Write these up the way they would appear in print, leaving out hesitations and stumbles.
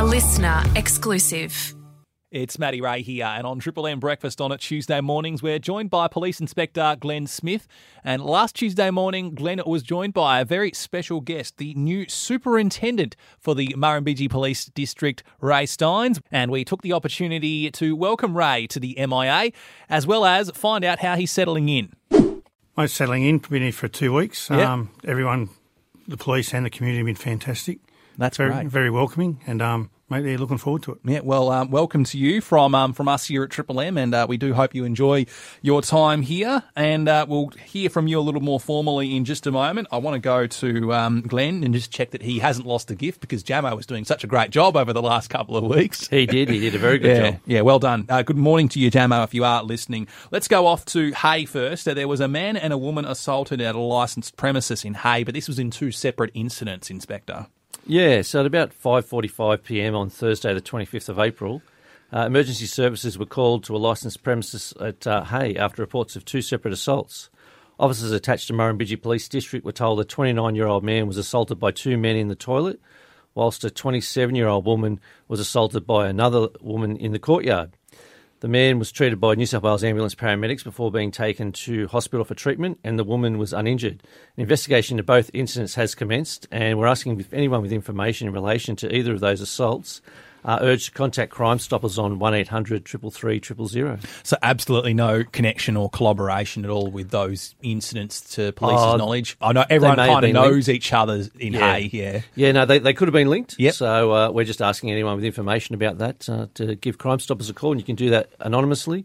listener exclusive. It's Matty Ray here, and on Triple M Breakfast on Tuesday mornings, we're joined by Police Inspector Glenn Smith. And last Tuesday morning, Glenn was joined by a very special guest, the new Superintendent for the Murrumbidgee Police District, Ray Steins. And we took the opportunity to welcome Ray to the MIA, as well as find out how he's settling in. I'm settling in, been here for 2 weeks. Yep. Everyone, the police and the community have been fantastic. That's very, great. Very welcoming, and mate, they're looking forward to it. Yeah, well, welcome to you from us here at Triple M, and we do hope you enjoy your time here, and we'll hear from you a little more formally in just a moment. I want to go to Glenn and just check that he hasn't lost a gift, because Jamo was doing such a great job over the last couple of weeks. He did a very good job. Yeah, well done. Good morning to you, Jamo, if you are listening. Let's go off to Hay first. There was a man and a woman assaulted at a licensed premises in Hay, but this was in two separate incidents, Inspector. Yeah, so at about 5:45 p.m. on Thursday the 25th of April, emergency services were called to a licensed premises at Hay after reports of two separate assaults. Officers attached to Murrumbidgee Police District were told a 29-year-old man was assaulted by two men in the toilet, whilst a 27-year-old woman was assaulted by another woman in the courtyard. The man was treated by New South Wales ambulance paramedics before being taken to hospital for treatment, and the woman was uninjured. An investigation into both incidents has commenced, and we're asking if anyone with information in relation to either of those assaults are urged to contact Crime Stoppers on 1800 333 000. So absolutely no connection or collaboration at all with those incidents to police's knowledge? I know everyone kind of knows each other in Hay, yeah. Yeah, no, they could have been linked. Yep. So we're just asking anyone with information about that to give Crime Stoppers a call, and you can do that anonymously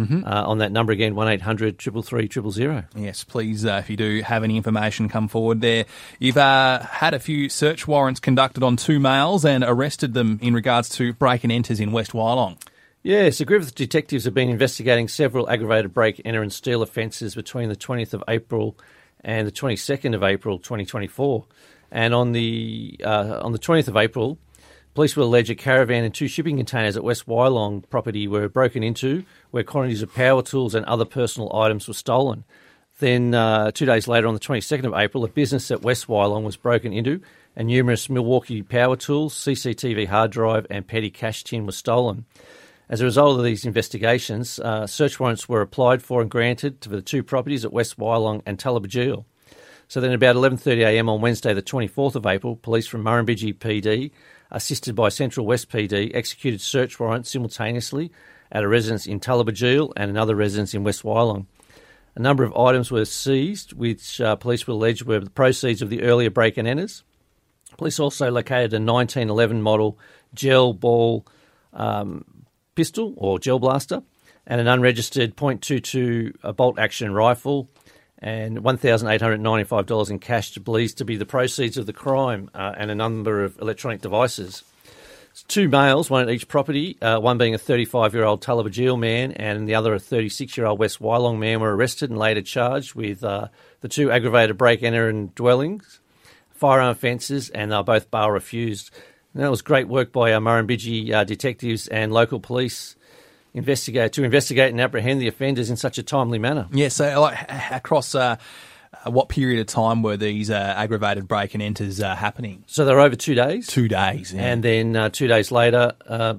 on that number again, 1800 333 000. Yes, please, if you do have any information, come forward there. You've had a few search warrants conducted on two males and arrested them in regards to break and enters in West Wyalong. Yeah, so Griffith detectives have been investigating several aggravated break, enter and steal offences between the 20th of April and the 22nd of April 2024. And on the 20th of April, police will allege a caravan and two shipping containers at West Wyalong property were broken into, where quantities of power tools and other personal items were stolen. Then 2 days later, on the 22nd of April, a business at West Wyalong was broken into, and numerous Milwaukee power tools, CCTV hard drive and petty cash tin were stolen. As a result of these investigations, search warrants were applied for and granted for the two properties at West Wyalong and Tullabajil. So then about 11:30am on Wednesday the 24th of April, police from Murrumbidgee PD, assisted by Central West PD, executed search warrants simultaneously at a residence in Tullabajil and another residence in West Wyalong. A number of items were seized, which police will allege were the proceeds of the earlier break and enters. Police also located a 1911 model gel ball pistol or gel blaster and an unregistered .22 bolt action rifle and $1,895 in cash to believed to be the proceeds of the crime and a number of electronic devices. Two males, one at each property, one being a 35-year-old Tullabajil man and the other a 36-year-old West Wyalong man, were arrested and later charged with the two aggravated break-enter and dwellings, firearm offences, and they're both bail refused. And that was great work by our Murrumbidgee detectives and local police to investigate and apprehend the offenders in such a timely manner. Yeah, so across what period of time were these aggravated break and enters happening? So they were over 2 days. 2 days, yeah. And then 2 days later,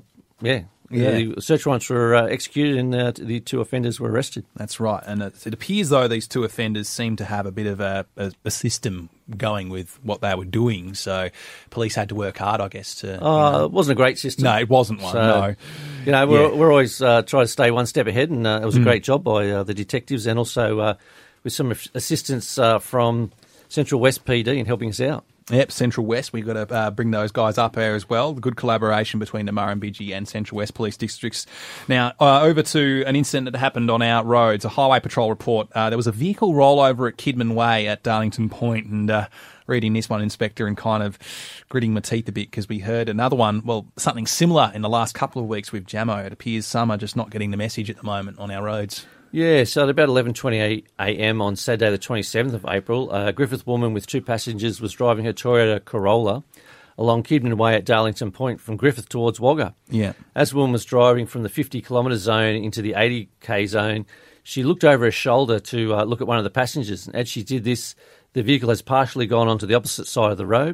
the search warrants were executed and the two offenders were arrested. That's right. And it appears, though, these two offenders seem to have a bit of a system going with what they were doing. So police had to work hard, I guess, to... It wasn't a great system. No, it wasn't one, no. We're always trying to stay one step ahead, and it was a great job by the detectives and also with some assistance from Central West PD in helping us out. Yep, Central West. We've got to bring those guys up there as well. Good collaboration between the Murrumbidgee and Central West police districts. Now, over to an incident that happened on our roads, a highway patrol report. There was a vehicle rollover at Kidman Way at Darlington Point, and reading this one, Inspector, and kind of gritting my teeth a bit because we heard another one, well, something similar in the last couple of weeks with Jamo. It appears some are just not getting the message at the moment on our roads. Yeah, so at about 11:20am on Saturday the 27th of April, a Griffith woman with two passengers was driving her Toyota Corolla along Kidman Way at Darlington Point from Griffith towards Wagga. Yeah. As the woman was driving from the 50-kilometre zone into the 80k zone, she looked over her shoulder to look at one of the passengers. And as she did this, the vehicle has partially gone onto the opposite side of the road.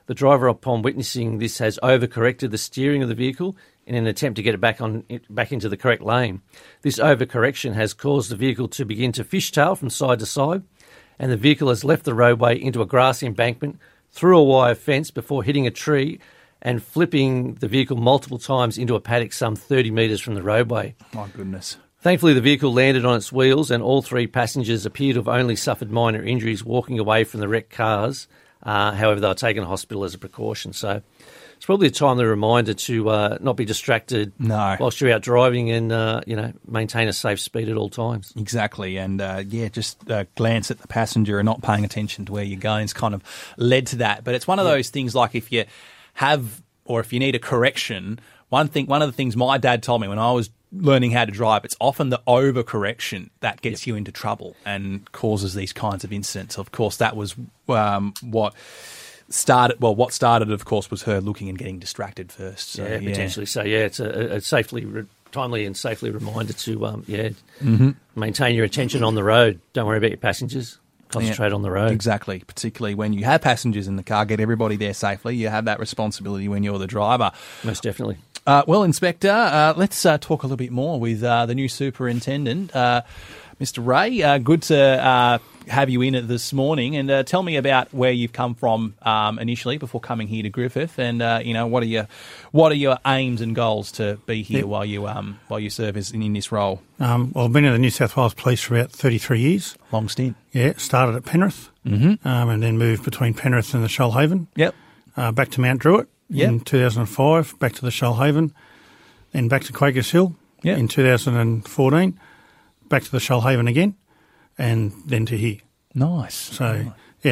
The driver, upon witnessing this, has overcorrected the steering of the vehicle in an attempt to get it back into the correct lane. This overcorrection has caused the vehicle to begin to fishtail from side to side, and the vehicle has left the roadway into a grassy embankment, through a wire fence before hitting a tree and flipping the vehicle multiple times into a paddock some 30 metres from the roadway. My goodness. Thankfully, the vehicle landed on its wheels and all three passengers appear to have only suffered minor injuries walking away from the wrecked cars. However, they were taken to hospital as a precaution. So it's probably a timely reminder to not be distracted whilst you're out driving and, maintain a safe speed at all times. Exactly. And, just glance at the passenger and not paying attention to where you're going has kind of led to that. But it's one of those things like if you have or if you need a correction, one of the things my dad told me when I was learning how to drive, it's often the overcorrection that gets you into trouble and causes these kinds of incidents. Of course, that was what started, of course, was her looking and getting distracted first. So, potentially. So, it's a timely and safely reminder to, maintain your attention on the road. Don't worry about your passengers. Concentrate on the road. Exactly. Particularly when you have passengers in the car, get everybody there safely. You have that responsibility when you're the driver. Most definitely. Well, Inspector, let's talk a little bit more with the new superintendent, Mr. Ray. Good to have you in this morning, and tell me about where you've come from initially before coming here to Griffith, and what are your aims and goals to be here while you serve in this role. Well, I've been in the New South Wales Police for about 33 years. Long stint. Yeah, started at Penrith, and then moved between Penrith and the Shoalhaven. Yep. Back to Mount Druitt in 2005, back to the Shoalhaven, then back to Quakers Hill in 2014, back to the Shoalhaven again, and then to here. Nice. So,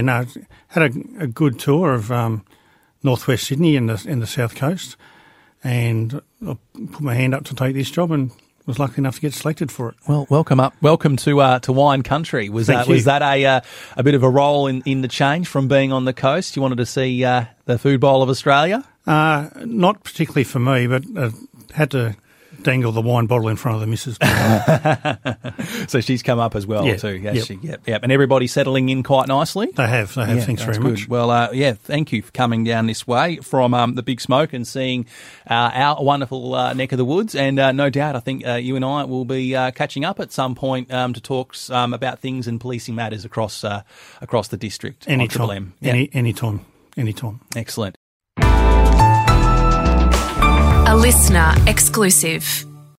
had a good tour of northwest Sydney and the south coast, and I put my hand up to take this job and was lucky enough to get selected for it. Well, welcome to Wine Country. Was that a bit of a role in the change from being on the coast? You wanted to see the Food Bowl of Australia? Not particularly for me, but had to dangle the wine bottle in front of the missus. So she's come up as well too, has she? Yep. And everybody's settling in quite nicely? They have. Thanks very much. Well, thank you for coming down this way from the Big Smoke and seeing our wonderful neck of the woods. And no doubt, I think you and I will be catching up at some point to talk about things and policing matters across the district. Anytime. Anytime. Excellent. A listener exclusive.